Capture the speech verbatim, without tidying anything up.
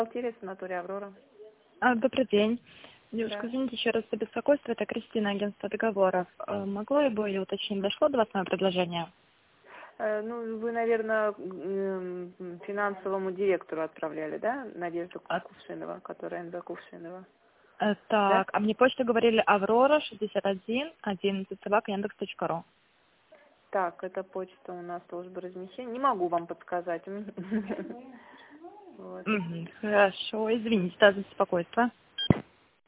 Бухгалтерия, санаторий «Аврора». А, добрый день. Девушка, Да. извините еще раз за беспокойство. Это Кристина, агентство договоров. Э, Могло бы я уточнить, дошло до вас мое предложение? Э, Ну, вы, наверное, м, финансовому директору отправляли, да, Надежду А, Кувшинова, которая эн бэ Кувшинова, э, да? так, а мне почту говорили Аврора шестьдесят один одиннадцать собака яндекс точка ру. Так, это почта у нас служба размещения. Не могу вам подсказать. У меня- Вот. Мгм, хорошо, извините, да, за беспокойство.